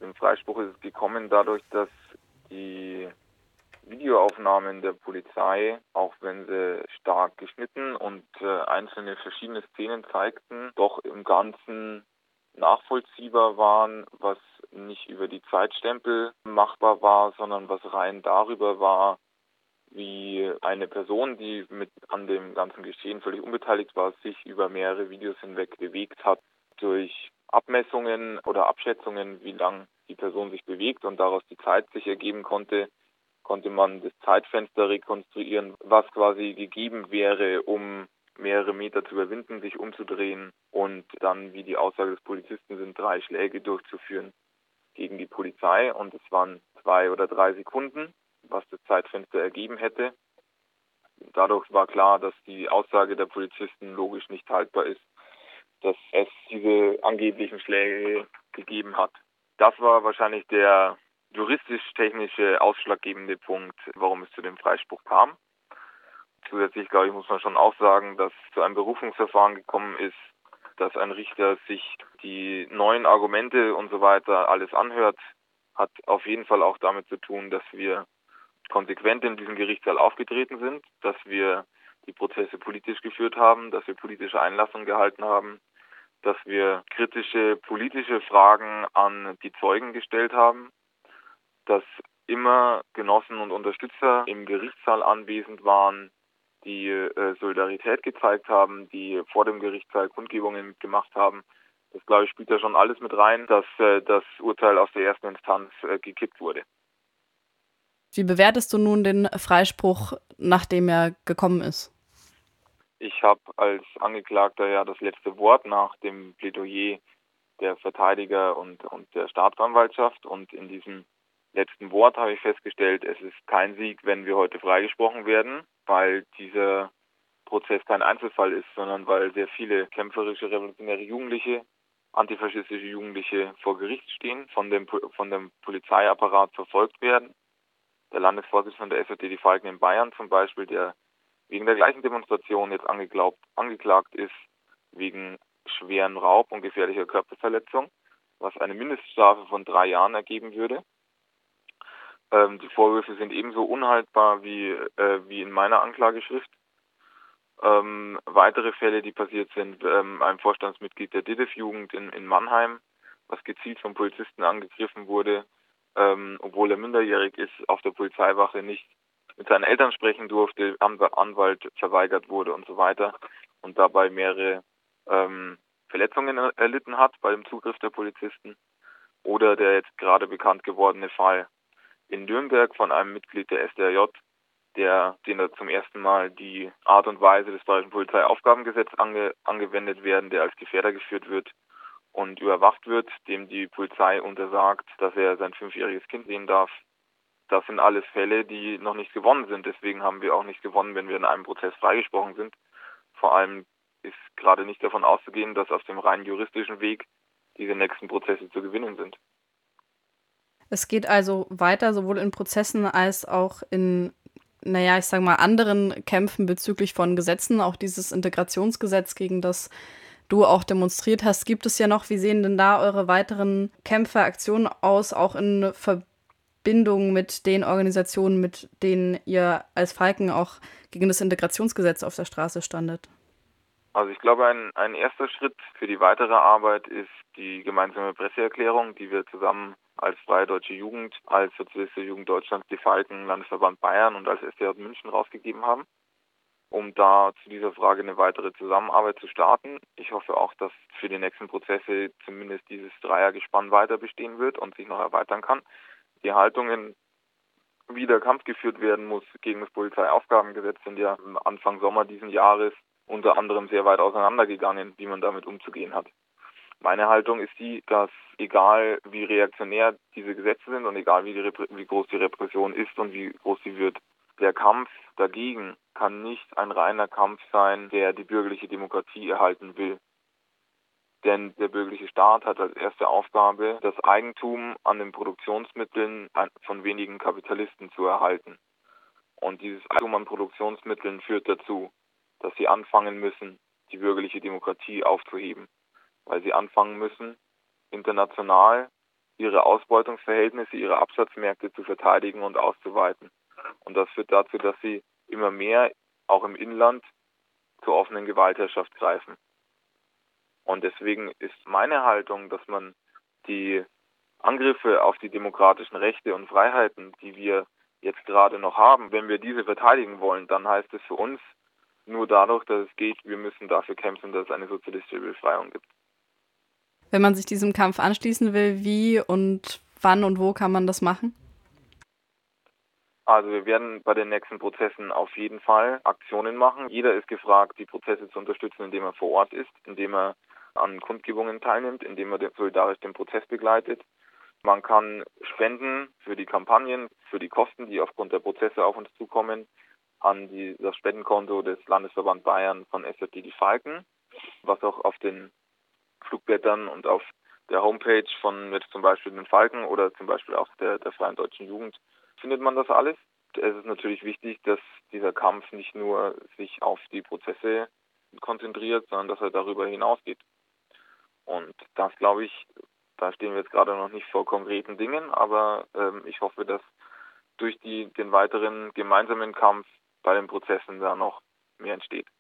dem Freispruch ist es gekommen dadurch, dass die Videoaufnahmen der Polizei, auch wenn sie stark geschnitten und einzelne verschiedene Szenen zeigten, doch im Ganzen nachvollziehbar waren, was nicht über die Zeitstempel machbar war, sondern was rein darüber war, wie eine Person, die an dem ganzen Geschehen völlig unbeteiligt war, sich über mehrere Videos hinweg bewegt hat. Durch Abmessungen oder Abschätzungen, wie lang die Person sich bewegt und daraus die Zeit sich ergeben konnte, konnte man das Zeitfenster rekonstruieren, was quasi gegeben wäre, um mehrere Meter zu überwinden, sich umzudrehen und dann, wie die Aussage des Polizisten sind, 3 Schläge durchzuführen gegen die Polizei. Und es waren 2 oder 3 Sekunden, was das Zeitfenster ergeben hätte. Dadurch war klar, dass die Aussage der Polizisten logisch nicht haltbar ist, dass es diese angeblichen Schläge gegeben hat. Das war wahrscheinlich der juristisch-technische ausschlaggebende Punkt, warum es zu dem Freispruch kam. Zusätzlich, glaube ich, muss man schon auch sagen, dass zu einem Berufungsverfahren gekommen ist, dass ein Richter sich die neuen Argumente und so weiter alles anhört, hat auf jeden Fall auch damit zu tun, dass wir konsequent in diesem Gerichtssaal aufgetreten sind, dass wir die Prozesse politisch geführt haben, dass wir politische Einlassungen gehalten haben, dass wir kritische politische Fragen an die Zeugen gestellt haben, dass immer Genossen und Unterstützer im Gerichtssaal anwesend waren, die Solidarität gezeigt haben, die vor dem Gerichtssaal Kundgebungen mitgemacht haben. Das, glaube ich, spielt da schon alles mit rein, dass das Urteil aus der ersten Instanz gekippt wurde. Wie bewertest du nun den Freispruch, nachdem er gekommen ist? Ich habe als Angeklagter ja das letzte Wort nach dem Plädoyer der Verteidiger und der Staatsanwaltschaft. Und in diesem letzten Wort habe ich festgestellt, es ist kein Sieg, wenn wir heute freigesprochen werden, weil dieser Prozess kein Einzelfall ist, sondern weil sehr viele kämpferische, revolutionäre Jugendliche, antifaschistische Jugendliche vor Gericht stehen, von dem Polizeiapparat verfolgt werden. Der Landesvorsitzende der SOD Die Falken in Bayern zum Beispiel, der wegen der gleichen Demonstration jetzt angeklagt ist, wegen schweren Raub und gefährlicher Körperverletzung, was eine Mindeststrafe von 3 Jahren ergeben würde. Die Vorwürfe sind ebenso unhaltbar wie in meiner Anklageschrift. Weitere Fälle, die passiert sind, ein Vorstandsmitglied der DIDIF-Jugend in Mannheim, was gezielt von Polizisten angegriffen wurde, obwohl er minderjährig ist, auf der Polizeiwache nicht mit seinen Eltern sprechen durfte, Anwalt verweigert wurde und so weiter und dabei mehrere Verletzungen erlitten hat bei dem Zugriff der Polizisten. Oder der jetzt gerade bekannt gewordene Fall in Nürnberg von einem Mitglied der SDRJ, den da zum ersten Mal die Art und Weise des Bayerischen Polizeiaufgabengesetzes angewendet werden, der als Gefährder geführt wird und überwacht wird, dem die Polizei untersagt, dass er sein 5-jähriges Kind sehen darf. Das sind alles Fälle, die noch nicht gewonnen sind. Deswegen haben wir auch nicht gewonnen, wenn wir in einem Prozess freigesprochen sind. Vor allem ist gerade nicht davon auszugehen, dass auf dem rein juristischen Weg diese nächsten Prozesse zu gewinnen sind. Es geht also weiter, sowohl in Prozessen als auch in, ich sage mal, anderen Kämpfen bezüglich von Gesetzen. Auch dieses Integrationsgesetz, gegen das du auch demonstriert hast, gibt es ja noch. Wie sehen denn da eure weiteren Kämpfe, Aktionen aus, auch in Verbindung mit den Organisationen, mit denen ihr als Falken auch gegen das Integrationsgesetz auf der Straße standet? Also ich glaube, ein erster Schritt für die weitere Arbeit ist die gemeinsame Presseerklärung, die wir zusammen als Freie Deutsche Jugend, als Sozialistische Jugend Deutschlands, die Falken, Landesverband Bayern und als SDJ München rausgegeben haben, um da zu dieser Frage eine weitere Zusammenarbeit zu starten. Ich hoffe auch, dass für die nächsten Prozesse zumindest dieses Dreiergespann weiter bestehen wird und sich noch erweitern kann. Die Haltungen, wie der Kampf geführt werden muss gegen das Polizeiaufgabengesetz, sind ja Anfang Sommer diesen Jahres unter anderem sehr weit auseinandergegangen, wie man damit umzugehen hat. Meine Haltung ist die, dass egal wie reaktionär diese Gesetze sind und egal wie groß die Repression ist und wie groß sie wird, der Kampf dagegen kann nicht ein reiner Kampf sein, der die bürgerliche Demokratie erhalten will. Denn der bürgerliche Staat hat als erste Aufgabe, das Eigentum an den Produktionsmitteln von wenigen Kapitalisten zu erhalten. Und dieses Eigentum an Produktionsmitteln führt dazu, dass sie anfangen müssen, die bürgerliche Demokratie aufzuheben. Weil sie anfangen müssen, international ihre Ausbeutungsverhältnisse, ihre Absatzmärkte zu verteidigen und auszuweiten. Und das führt dazu, dass sie immer mehr, auch im Inland, zur offenen Gewaltherrschaft greifen. Und deswegen ist meine Haltung, dass man die Angriffe auf die demokratischen Rechte und Freiheiten, die wir jetzt gerade noch haben, wenn wir diese verteidigen wollen, dann heißt es für uns nur dadurch, dass es geht, wir müssen dafür kämpfen, dass es eine sozialistische Befreiung gibt. Wenn man sich diesem Kampf anschließen will, wie und wann und wo kann man das machen? Also wir werden bei den nächsten Prozessen auf jeden Fall Aktionen machen. Jeder ist gefragt, die Prozesse zu unterstützen, indem er vor Ort ist, indem er an Kundgebungen teilnimmt, indem er solidarisch den Prozess begleitet. Man kann spenden für die Kampagnen, für die Kosten, die aufgrund der Prozesse auf uns zukommen, an das Spendenkonto des Landesverband Bayern von SFD Die Falken, was auch auf den Flugblättern und auf der Homepage von jetzt zum Beispiel den Falken oder zum Beispiel auch der Freien Deutschen Jugend findet man das alles. Es ist natürlich wichtig, dass dieser Kampf nicht nur sich auf die Prozesse konzentriert, sondern dass er darüber hinausgeht. Und das, glaube ich, da stehen wir jetzt gerade noch nicht vor konkreten Dingen, aber ich hoffe, dass durch den weiteren gemeinsamen Kampf bei den Prozessen da noch mehr entsteht.